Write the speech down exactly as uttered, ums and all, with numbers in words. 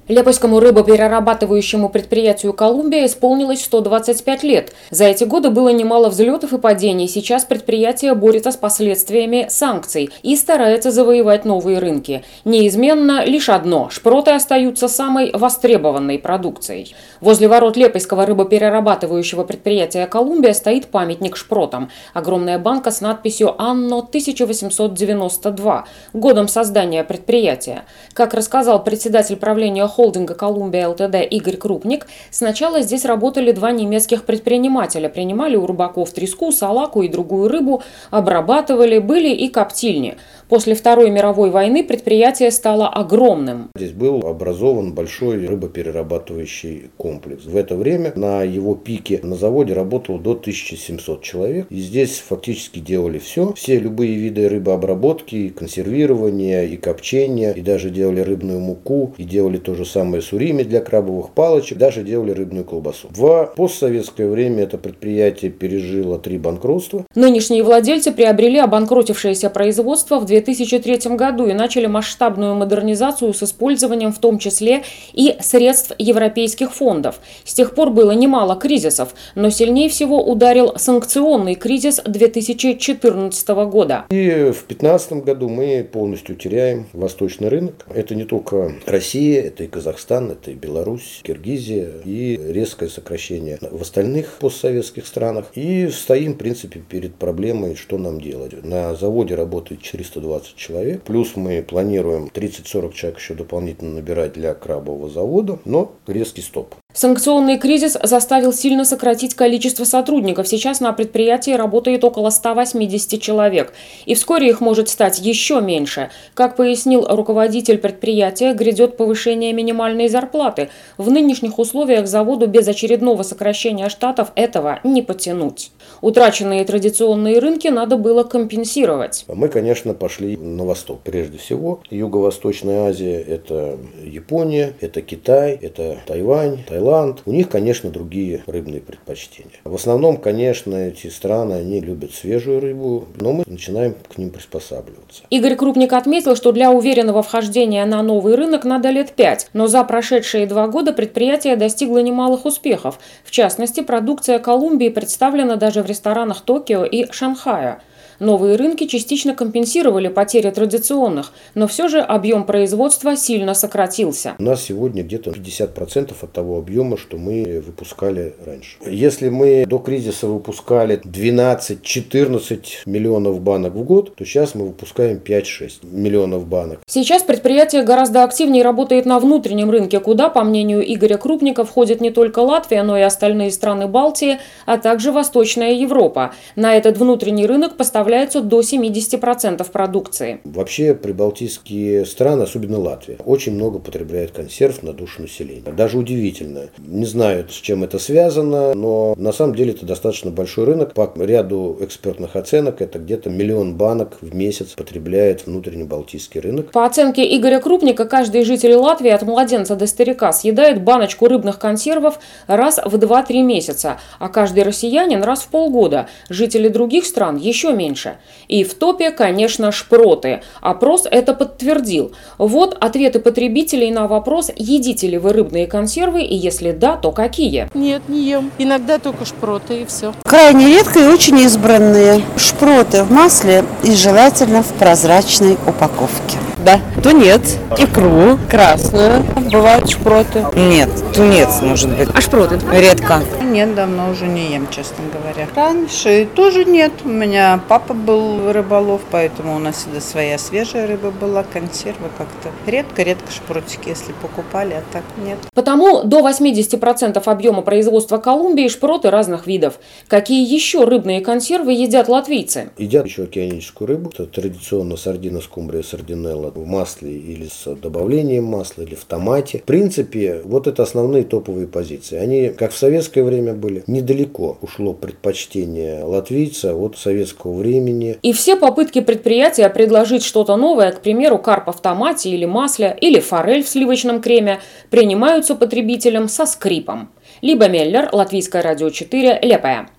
Лепойскому рыбоперерабатывающему предприятию «Колумбия» исполнилось сто двадцать пять лет. За эти годы было немало взлетов и падений. Сейчас предприятие борется с последствиями санкций и старается завоевать новые рынки. Неизменно лишь одно – шпроты остаются самой востребованной продукцией. Возле ворот Лепойского рыбоперерабатывающего предприятия «Колумбия» стоит памятник шпротам. Огромная банка с надписью «Анно тысяча восемьсот девяносто два», годом создания предприятия. Как рассказал председатель правления холдинга «Колумбия ЛТД» Игорь Крупник, сначала здесь работали два немецких предпринимателя, принимали у рыбаков треску, салаку и другую рыбу, обрабатывали, были и коптильни. После Второй мировой войны предприятие стало огромным. Здесь был образован большой рыбоперерабатывающий комплекс. В это время на его пике на заводе работало до тысячи семисот человек. И здесь фактически делали все. Все любые виды рыбообработки, и консервирования, и копчения, и даже делали рыбную муку, и делали то же самое суриме для крабовых палочек, даже делали рыбную колбасу. В постсоветское время это предприятие пережило три банкротства. Нынешние владельцы приобрели обанкротившееся производство в две тысячи третьем году и начали масштабную модернизацию с использованием в том числе и средств европейских фондов. С тех пор было немало кризисов, но сильнее всего ударил санкционный кризис две тысячи четырнадцатого года. И в две тысячи пятнадцатом году мы полностью теряем восточный рынок. Это не только Россия, это и Казахстан, это и Беларусь, Киргизия, и резкое сокращение в остальных постсоветских странах. И стоим, в принципе, перед проблемой, что нам делать. На заводе работает четыреста двадцать человек, плюс мы планируем тридцать-сорок человек еще дополнительно набирать для крабового завода, но резкий стоп. Санкционный кризис заставил сильно сократить количество сотрудников. Сейчас на предприятии работает около ста восьмидесяти человек. И вскоре их может стать еще меньше. Как пояснил руководитель предприятия, грядет повышение минимальной зарплаты. В нынешних условиях заводу без очередного сокращения штатов этого не потянуть. Утраченные традиционные рынки надо было компенсировать. Мы, конечно, пошли на восток. Прежде всего, Юго-Восточная Азия – это Япония, это Китай, это Тайвань, Таиланд. У них, конечно, другие рыбные предпочтения. В основном, конечно, эти страны, они любят свежую рыбу, но мы начинаем к ним приспосабливаться. Игорь Крупник отметил, что для уверенного вхождения на новый рынок надо лет пять, но за прошедшие два года предприятие достигло немалых успехов. В частности, продукция «Колумбии» представлена даже в ресторанах Токио и Шанхая. Новые рынки частично компенсировали потери традиционных, но все же объем производства сильно сократился. У нас сегодня где-то пятьдесят процентов от того объема, что мы выпускали раньше. Если мы до кризиса выпускали двенадцать-четырнадцать миллионов банок в год, то сейчас мы выпускаем пять-шесть миллионов банок. Сейчас предприятие гораздо активнее работает на внутреннем рынке, куда, по мнению Игоря Крупника, входит не только Латвия, но и остальные страны Балтии, а также Восточная Европа. На этот внутренний рынок поставляется до семидесяти процентов продукции. Вообще прибалтийские страны, особенно Латвия, очень много потребляют консерв на душу населения. Даже удивительно. Не знаю, с чем это связано, но на самом деле это достаточно большой рынок. По ряду экспертных оценок это где-то миллион банок в месяц потребляет внутренний балтийский рынок. По оценке Игоря Крупника, каждый житель Латвии от младенца до старика съедает баночку рыбных консервов раз в два-три месяца, а каждый россиянин раз в полгода. Жители других стран еще меньше. И в топе, конечно, шпроты. Опрос это подтвердил. Вот ответы потребителей на вопрос, едите ли вы рыбные консервы, и если да, то какие? Нет, не ем. Иногда только шпроты и все. Крайне редко и очень избранные. Шпроты в масле и желательно в прозрачной упаковке. Да, тунец, икру, красную. Бывают шпроты. Нет, тунец может быть. А шпроты? Редко. Нет, давно уже не ем, честно говоря. Раньше тоже нет. У меня папа был рыболов, поэтому у нас всегда своя свежая рыба была, консервы как-то. Редко-редко шпротики, если покупали, а так нет. Потому до восьмидесяти процентов объема производства Колумбии шпроты разных видов. Какие еще рыбные консервы едят латвийцы? Едят еще океаническую рыбу. Это традиционно сардина, скумбрия, сардинелла в масле или с добавлением масла, или в томате. В принципе, вот это основные топовые позиции. Они, как в советское время были, недалеко ушло предпочтение латвийца от советского времени. И все попытки предприятия предложить что-то новое, к примеру, карпа в томате или масле, или форель в сливочном креме, принимаются потребителям со скрипом. Либо Меллер, Латвийское радио четыре, Лепая.